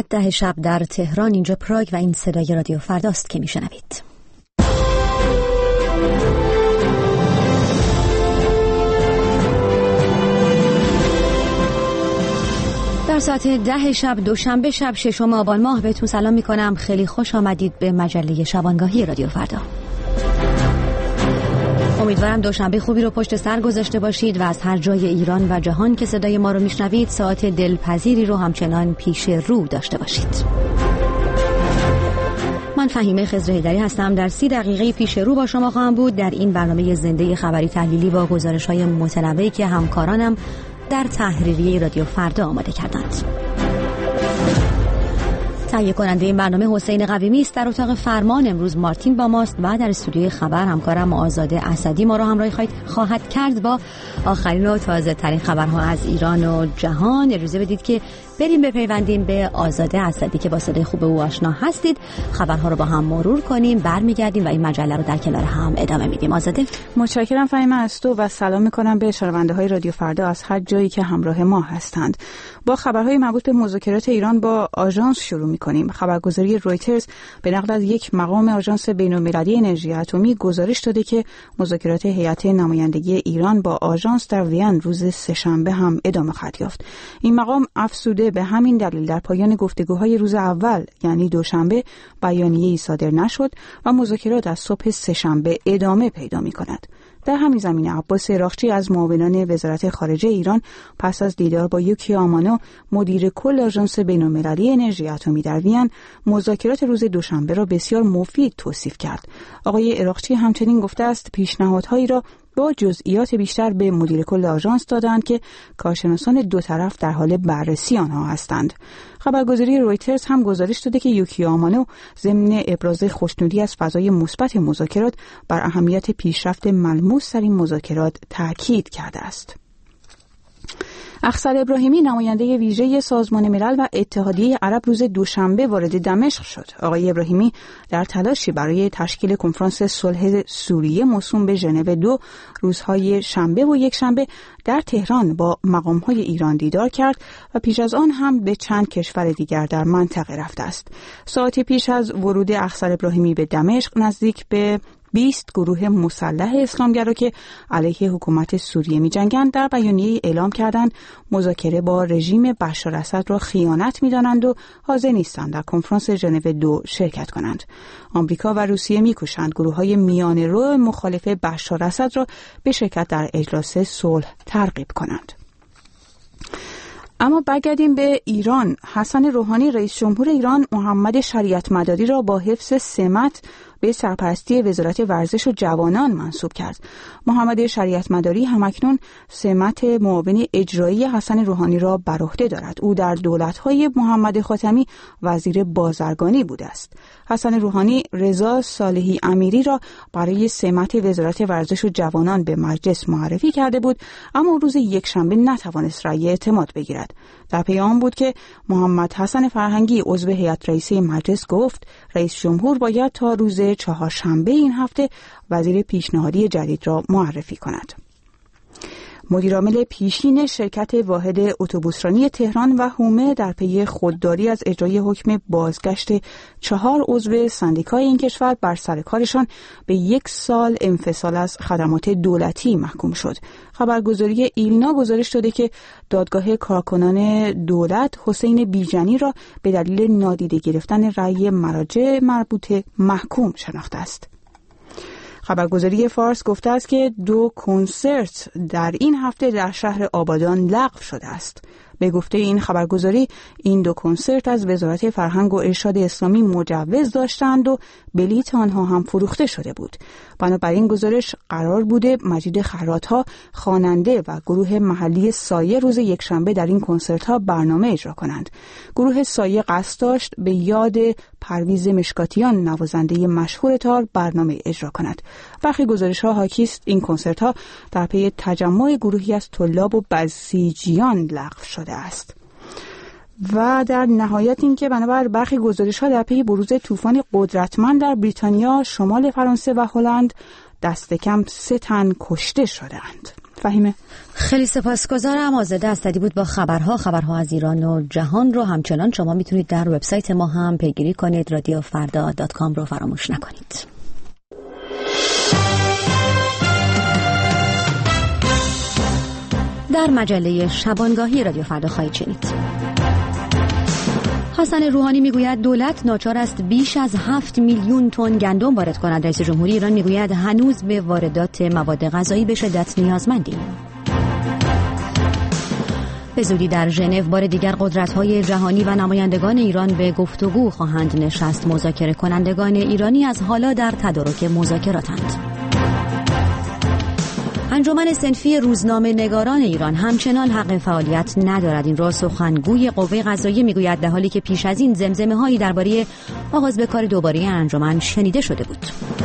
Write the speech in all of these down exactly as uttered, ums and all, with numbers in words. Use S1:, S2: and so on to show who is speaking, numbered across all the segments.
S1: ساعت ده شب در تهران، اینجا پراگ و این صدای رادیو فرداست که میشنوید. در ساعت ده شب دوشنبه شب ششم آبان ماه بهتون سلام میکنم. خیلی خوش آمدید به مجله شبانگاهی رادیو فردا. امیدوارم دوشنبه خوبی رو پشت سر گذاشته باشید و از هر جای ایران و جهان که صدای ما رو میشنوید ساعت دلپذیری رو همچنان پیش رو داشته باشید. من فهیمه خضر حیدری هستم. در سی دقیقه پیش رو با شما خواهم بود در این برنامه زنده خبری تحلیلی با گزارش‌های متنوعی که همکارانم در تحریریه رادیو فردا آماده کردند. تهیه کننده این برنامه حسین قویمی است. در اتاق فرمان امروز مارتین با ماست و در استودیوی خبر همکارم آزاده اسدی ما را همراهی خواهد کرد با آخرین و تازه ترین خبرها از ایران و جهان. اجازه بدید که بریم بپیوندیم به آزاده اسدی که با صدای خوب او آشنا هستید. خبرها رو با هم مرور کنیم، برمیگردیم و این مجله رو در کنار هم ادامه میدیم. آزاده،
S2: متشکرم فهیمه از تو و سلام میکنم به شنونده های رادیو فردا از هر جایی که همراه ما هستند. با خبرهای مربوط به مذاکرات ایران با آژانس شروع میکنیم. خبرگزاری رویترز به نقل از یک مقام آژانس بین‌المللی انرژی اتمی گزارش داده که مذاکرات هیئت نمایندگی ایران با آژانس در وین روز سه‌شنبه هم ادامه خواهد یافت. این مقام افزوده به همین دلیل در پایان گفتگوهای روز اول یعنی دوشنبه بیانیه‌ای صادر نشد و مذاکرات از صبح سه‌شنبه ادامه پیدا می‌کند. در همین زمینه عباس عراقچی از معاونان وزارت خارجه ایران پس از دیدار با یوکی آمانو مدیر کل آژانس بین‌المللی انرژی اتمی در وین مذاکرات روز دوشنبه را بسیار مفید توصیف کرد. آقای عراقچی همچنین گفته است پیشنهادهایی را با جزئیات بیشتر به مدیر کل آژانس دادند که کارشناسان دو طرف در حال بررسی آنها هستند. خبرگزاری رویترز هم گزارش داده که یوکی آمانو ضمن ابراز خوشنودی از فضای مثبت مذاکرات بر اهمیت پیشرفت ملموس در این مذاکرات تاکید کرده است. اخصر ابراهیمی نماینده ویژه سازمان ملل و اتحادیه عرب روز دوشنبه وارد دمشق شد. آقای ابراهیمی در تلاشی برای تشکیل کنفرانس صلح سوریه موسوم به ژنو دو روزهای شنبه و یک شنبه در تهران با مقام‌های ایران دیدار کرد و پیش از آن هم به چند کشور دیگر در منطقه رفته است. ساعتی پیش از ورود اخصر ابراهیمی به دمشق نزدیک به بیست گروه مسلح اسلامگرا که علیه حکومت سوریه می‌جنگند در بیانیه‌ای اعلام کردند مذاکره با رژیم بشار اسد را خیانت می‌دانند و حاضر نیستند در کنفرانس ژنو دو شرکت کنند. آمریکا و روسیه می‌کوشند گروه‌های میانه‌رو مخالف بشار اسد را به شرکت در اجلاس صلح ترغیب کنند. اما برگردیم به ایران. حسن روحانی رئیس جمهور ایران محمد شریعت مداری را با حفظ سمت به سرپرستی وزارت ورزش و جوانان منصوب کرد. محمد شریعت مداری همکنون سمت معاون اجرایی حسن روحانی را بر عهده دارد. او در دولت‌های محمد خاتمی وزیر بازرگانی بوده است. حسن روحانی رضا صالحی امیری را برای سمت وزارت ورزش و جوانان به مجلس معرفی کرده بود، اما روز یکشنبه نتوانست رأی اعتماد بگیرد. در پی آن بود که محمد حسن فرهنگی عضو هیئت رئیسه مجلس گفت رئیس جمهور باید تا روز چهارشنبه این هفته وزیر پیشنهادی جدید را معرفی کند. مدیرعامل پیشین شرکت واحد اتوبوسرانی تهران و هومه در پی خودداری از اجرای حکم بازگشت چهار عضو سندیکای این کشور بر سر کارشان به یک سال انفصال از خدمات دولتی محکوم شد. خبرگزاری ایلنا گزارش داده که دادگاه کارکنان دولت حسین بیژنی را به دلیل نادیده گرفتن رأی مراجع مربوطه محکوم شناخته است. خبرگزاری فارس گفته است که دو کنسرت در این هفته در شهر آبادان لغو شده است. به گفته این خبرگزاری این دو کنسرت از وزارت فرهنگ و ارشاد اسلامی مجوز داشتند و بلیط آنها هم فروخته شده بود. بنابراین گزارش قرار بوده مجید خرات‌ها خواننده و گروه محلی سایه روز یکشنبه در این کنسرت‌ها برنامه اجرا کنند. گروه سایه قصد داشت به یاد پرویز مشکاتیان نوازنده مشهور تار برنامه اجرا کند. برخی گزارش‌ها حاکی است این کنسرت‌ها در پی تجمع گروهی از طلاب و بسیجیان لغو شده است. و در نهایت این که بنابر برخی گزارش‌ها در پی بروز طوفان قدرتمند در بریتانیا، شمال فرانسه و هلند دست کم سه تن کشته شدند. فهیمه.
S1: خیلی سپاسگزارم. آزاده اسدی بود با خبرها خبرها از ایران و جهان رو همچنان شما میتونید در وبسایت ما هم پیگیری کنید. رادیو فردا دات کام رو فراموش نکنید. در مجله شبانگاهی رادیو فردا خواهید شنید حسن روحانی میگوید دولت ناچار است بیش از هفت میلیون تن گندم وارد کند. رئیس جمهوری ایران میگوید هنوز به واردات مواد غذایی به شدت نیازمندیم. به زودی در ژنو بار دیگر قدرت‌های جهانی و نمایندگان ایران به گفتگو خواهند نشست. مذاکره کنندگان ایرانی از حالا در تدارک مذاکراتند. انجمن صنفی روزنامه نگاران ایران همچنان حق فعالیت ندارد. این را سخنگوی قوه قضاییه میگوید، در حالی که پیش از این زمزمه‌هایی درباره آغاز به کار دوباره انجمن شنیده شده بود.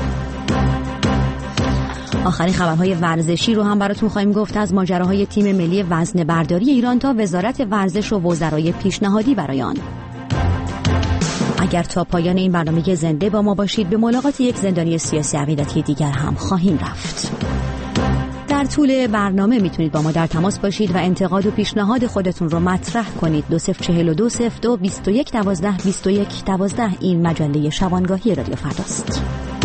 S1: آخرین خبرهای ورزشی رو هم براتون خواهیم گفت، از ماجراهای تیم ملی وزنه برداری ایران تا وزارت ورزش و وزرای پیشنهادی برای آن. اگر تا پایان این برنامه زنده با ما باشید، به ملاقات یک زندانی سیاسی عقیدتی دیگر هم خواهیم رفت. در طول برنامه میتونید با ما در تماس باشید و انتقاد و پیشنهاد خودتون رو مطرح کنید. دو صفر چهل و دو صفر دو بیست و یک دوازده بیست و یک دوازده این مجله شبانگاهی رادیو فرداست.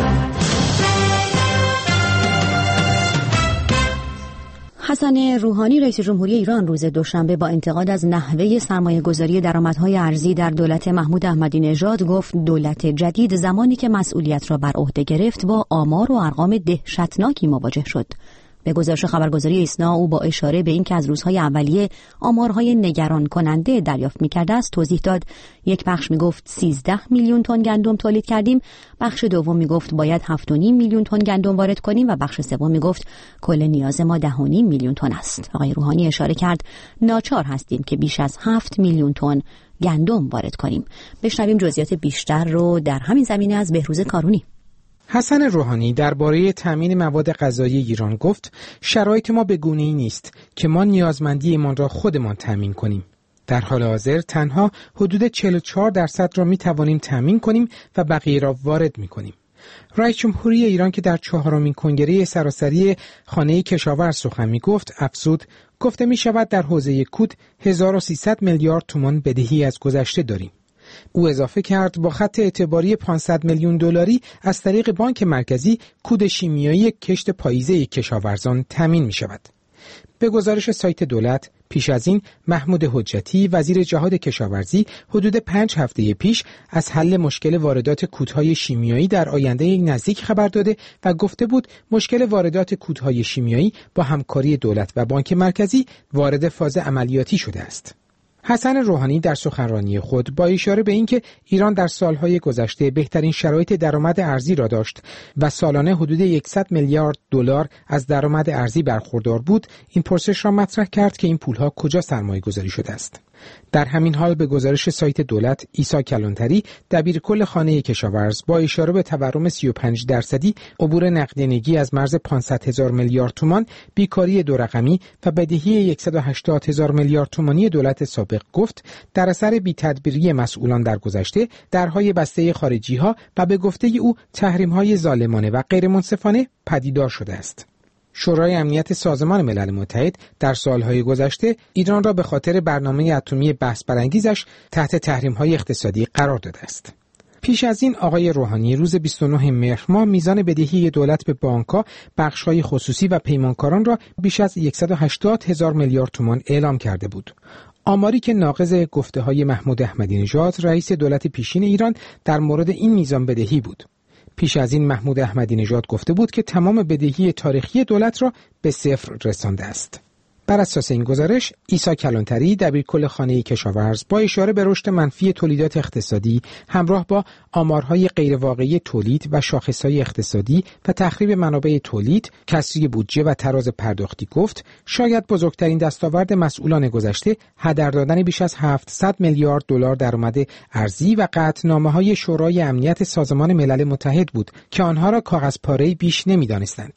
S1: حسن روحانی رئیس جمهوری ایران روز دوشنبه با انتقاد از نحوه سرمایه‌گذاری درآمدهای ارزی در دولت محمود احمدی نژاد گفت دولت جدید زمانی که مسئولیت را بر عهده گرفت با آمار و ارقام دهشتناکی مواجه شد. به گزارش خبرگزاری ایسنا او با اشاره به اینکه از روزهای اولیه آمارهای نگران کننده دریافت می‌کرده است توضیح داد یک بخش میگفت سیزده میلیون تن گندم تولید کردیم، بخش دوم میگفت باید هفت و نیم میلیون تن گندم وارد کنیم و بخش سوم میگفت کل نیاز ما ده و نیم میلیون تن است. آقای روحانی اشاره کرد ناچار هستیم که بیش از هفت میلیون تن گندم وارد کنیم. بشنویم جزئیات بیشتر رو در همین زمینه از بهروز کارونی.
S3: حسن روحانی درباره تامین مواد غذایی ایران گفت شرایط ما به گونه‌ای نیست که ما نیازمندیمان را خودمان تامین کنیم. در حال حاضر تنها حدود چهل و چهار درصد را می توانیم تامین کنیم و بقیه را وارد می کنیم. رئیس جمهوری ایران که در چهارمین کنگره سراسری خانه کشاورز سخن می گفت افزود گفته می شود در حوزه کود هزار و سیصد میلیارد تومان بدهی از گذشته داریم. او اضافه کرد با خط اعتباری پانصد میلیون دلاری از طریق بانک مرکزی کود شیمیایی کشت پاییزه کشاورزان تامین می شود. به گزارش سایت دولت پیش از این محمود حجتی وزیر جهاد کشاورزی حدود پنج هفته پیش از حل مشکل واردات کودهای شیمیایی در آینده نزدیک خبر داده و گفته بود مشکل واردات کودهای شیمیایی با همکاری دولت و بانک مرکزی وارد فاز عملیاتی شده است. حسن روحانی در سخنرانی خود با اشاره به اینکه ایران در سالهای گذشته بهترین شرایط درآمد ارزی را داشت و سالانه حدود صد میلیارد دلار از درآمد ارزی برخوردار بود، این پرسش را مطرح کرد که این پولها کجا سرمایه‌گذاری شده است. در همین حال به گزارش سایت دولت عیسی کلانتری دبیرکل خانه کشاورز با اشاره به تورم سی و پنج درصدی، عبور نقدینگی از مرز پانصد هزار میلیارد تومان، بیکاری دو رقمی و بدهی صد و هشتاد هزار میلیارد تومانی دولت سابق گفت در اثر بی‌تدبیری مسئولان در گذشته درهای بسته خارجی‌ها و به گفته او تحریم‌های ظالمانه و غیرمنصفانه پدیدار شده است. شورای امنیت سازمان ملل متحد در سالهای گذشته ایران را به خاطر برنامه اتمی بحث برانگیزش تحت تحریم‌های اقتصادی قرار داده است. پیش از این آقای روحانی روز بیست و نهم مهر ماه میزان بدهی دولت به بانک‌ها، بخش‌های خصوصی و پیمانکاران را بیش از صد و هشتاد هزار میلیارد تومان اعلام کرده بود. آماری که ناقض گفته‌های محمود احمدی نژاد رئیس دولت پیشین ایران در مورد این میزان بدهی بود. پیش از این محمود احمدی نژاد گفته بود که تمام بدهی تاریخی دولت را به صفر رسانده است. بر اساس این گزارش عیسی کلانتری دبیرکل خانه کشاورز با اشاره به رشد منفی تولیدات اقتصادی همراه با آمارهای غیرواقعی تولید و شاخصهای اقتصادی و تخریب منابع تولید، کسری بودجه و تراز پرداختی گفت شاید بزرگترین دستاورد مسئولان گذشته هدر دادن بیش از هفتصد میلیارد دلار درآمد ارزی و قطعنامه‌های شورای امنیت سازمان ملل متحد بود که آنها را کاغذپاره‌ای بیش نمی‌دانستند.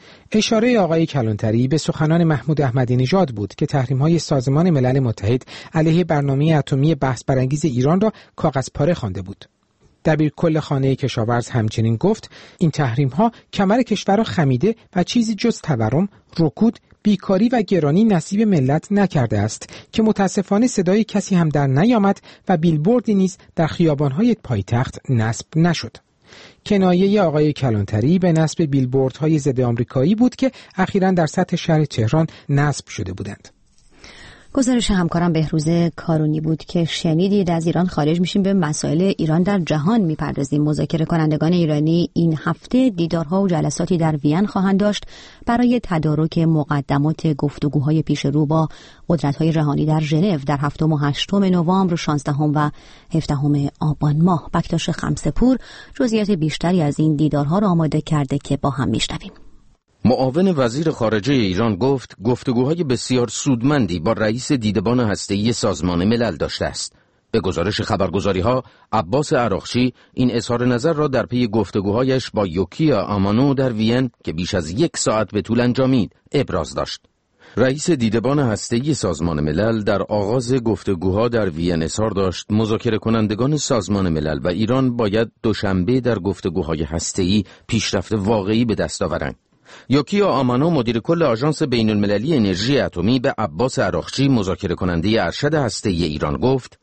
S3: اشاره آقای کلانتری به سخنان محمود احمدی نژاد بود که تحریم‌های سازمان ملل متحد علیه برنامه اتمی بحث برانگیز ایران را کاغذپاره خوانده بود. دبیرکل خانه کشاورز همچنین گفت این تحریم‌ها کمر کشور را خمیده و چیزی جز تورم، رکود، بیکاری و گرانی نصیب ملت نکرده است که متاسفانه صدای کسی هم در نیامد و بیلبوردی نیز در خیابان‌های پایتخت نصب نشد. کنایه آقای کلانتری به نصب بیلبوردهای ضد آمریکایی بود که اخیراً در سطح شهر تهران نصب شده بودند.
S1: گزارش همکارم بهروز کارونی بود که شنیدید. از ایران خارج میشیم، به مسائل ایران در جهان میپردازیم. مذاکره کنندگان ایرانی این هفته دیدارها و جلساتی در وین خواهند داشت برای تدارک مقدمات گفتگوهای پیش رو با قدرت‌های جهانی در ژنو در هفتم و هشتم نوامبر، شانزدهم و هفدهم آبان ماه. بکتاش خمسه‌پور جزئیات بیشتری از این دیدارها را آماده کرده که با هم میشنویم.
S4: معاون وزیر خارجه ایران گفت گفتگوهای بسیار سودمندی با رئیس دیدبان هسته‌ای سازمان ملل داشته است. به گزارش خبرگزاری‌ها، عباس عراقچی این اظهار نظر را در پی گفتگوهایش با یوکیا آمانو در وین که بیش از یک ساعت به طول انجامید ابراز داشت. رئیس دیدبان هسته‌ای سازمان ملل در آغاز گفتگوها در وین اظهار داشت مذاکره کنندگان سازمان ملل و ایران باید دوشنبه در گفتگوهای هسته‌ای پیشرفت واقعی به دست آورند. یوکیا آمانو مدیر کل آژانس بین المللی انرژی اتمی به عباس عراقچی مذاکره کننده ارشد هسته‌ای ایران گفت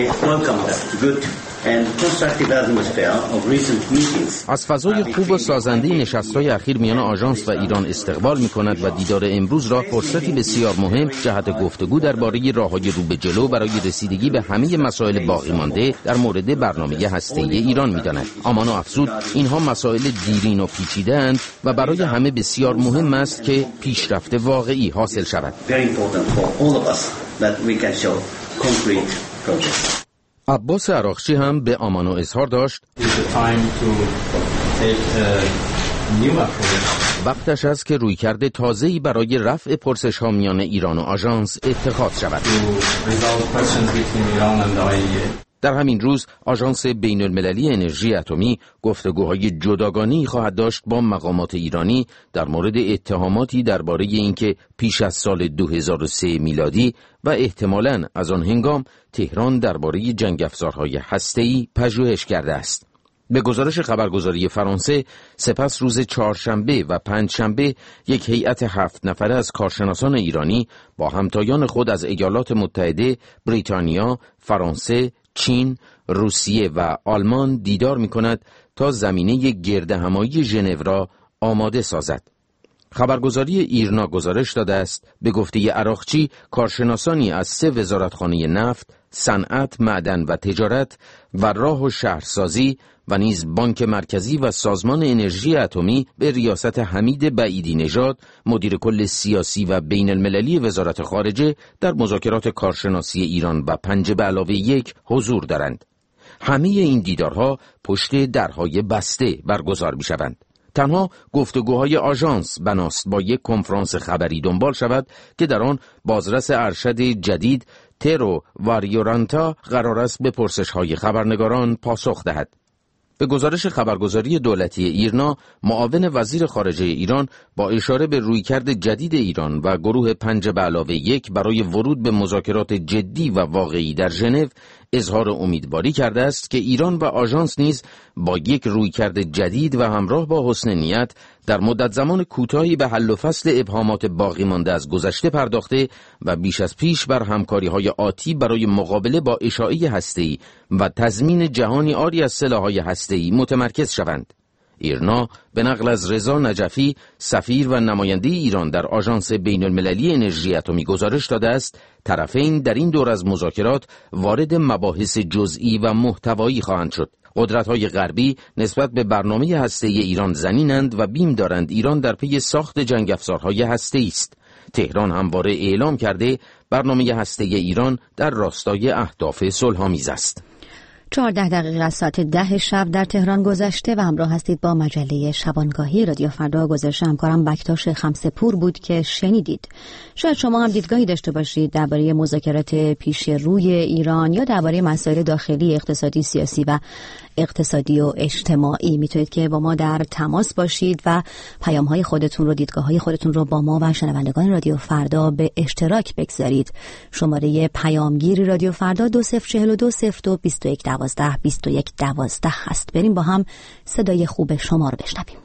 S4: از فضای خوب و سازنده نشست‌های اخیر میان آژانس و ایران استقبال می‌کند و دیدار امروز را فرصتی بسیار مهم جهت گفتگو درباره راه‌های رو به جلو برای رسیدگی به همه مسائل باقی مانده در مورد برنامه هسته‌ای ایران می‌داند. آمانو افزود اینها مسائل دیرین و پیچیده‌اند و برای همه بسیار مهم است که پیشرفت واقعی حاصل شود. عباس عراقچی هم به آمانو اظهار داشت وقتش است که رویکرد تازه‌ای برای رفع پرسش‌ها میان ایران و آژانس اتخاذ شود. در همین روز آژانس بین المللی انرژی اتمی گفتگوهای جداگانه‌ای خواهد داشت با مقامات ایرانی در مورد اتهاماتی درباره اینکه پیش از سال دو هزار و سه میلادی و احتمالاً از آن هنگام تهران درباره جنگ افزارهای هسته‌ای پژوهش کرده است. به گزارش خبرگزاری فرانسه، سپس روز چهارشنبه و پنجشنبه یک هیئت هفت نفره از کارشناسان ایرانی با همتایان خود از ایالات متحده، بریتانیا، فرانسه، چین، روسیه و آلمان دیدار می‌کند تا زمینه گردهمایی ژنو را آماده سازد. خبرگزاری ایرنا گزارش داده است به گفته عراقچی کارشناسانی از سه وزارتخانه نفت، صنعت، معدن و تجارت و راه و شهرسازی و نیز بانک مرکزی و سازمان انرژی اتمی به ریاست حمید بعیدی نژاد مدیر کل سیاسی و بین المللی وزارت خارجه در مذاکرات کارشناسی ایران و پنج به علاوه یک حضور دارند. همه این دیدارها پشت درهای بسته برگزار می شوند. تنها گفتگوهای آژانس بناست با یک کنفرانس خبری دنبال شود که در آن بازرس ارشد جدید ترو واریورانتا قرار است به پرسش‌های خبرنگاران پاسخ دهد. به گزارش خبرگزاری دولتی ایرنا، معاون وزیر خارجه ایران با اشاره به رویکرد جدید ایران و گروه پنج به علاوه یک برای ورود به مذاکرات جدی و واقعی در ژنو اظهار امیدواری کرده است که ایران و آژانس نیز با یک رویکرد جدید و همراه با حسن نیت در مدت زمان کوتاهی به حل و فصل ابهامات باقی مانده از گذشته پرداخته و بیش از پیش بر همکاری‌های آتی برای مقابله با اشاعه هسته‌ای و تضمین جهانی عاری از سلاح‌های هسته‌ای متمرکز شوند. ایرنا به نقل از رضا نجفی سفیر و نماینده ایران در آژانس بین المللی انرژی اتمی گزارش داده است طرفین در این دور از مذاکرات وارد مباحث جزئی و محتوایی خواهند شد. قدرت‌های غربی نسبت به برنامه هسته‌ای ایران زنینند و بیم دارند ایران در پی ساخت جنگ افزارهای هسته‌ای است. تهران همواره اعلام کرده برنامه هسته‌ای ایران در راستای اهداف صلح‌آمیز است.
S1: چهارده دقیقه از ساعت ده شب در تهران گذشته و همراه هستید با مجله شبانگاهی رادیو فردا. گزارش همکارم بکتاش خمسه‌پور بود که شنیدید. شاید شما هم دیدگاهی داشته باشید درباره مذاکرات پیش روی ایران یا درباره مسائل داخلی اقتصادی، سیاسی و اقتصادی و اجتماعی. میتونید که با ما در تماس باشید و پیام‌های خودتون رو، دیدگاه‌های خودتون رو با ما و شنوندگان رادیو فردا به اشتراک بگذارید. شماره پیامگیر رادیو فردا دو صفر چهل و دو صفر دو بیست و یک دوازده دوازده بیست و یک دوازده هست. بریم با هم صدای خوب شما رو بشنویم.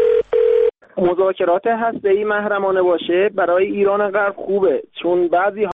S5: مذاکرات هسته‌ای محرمانه باشه برای ایران غرب خوبه، چون بعضی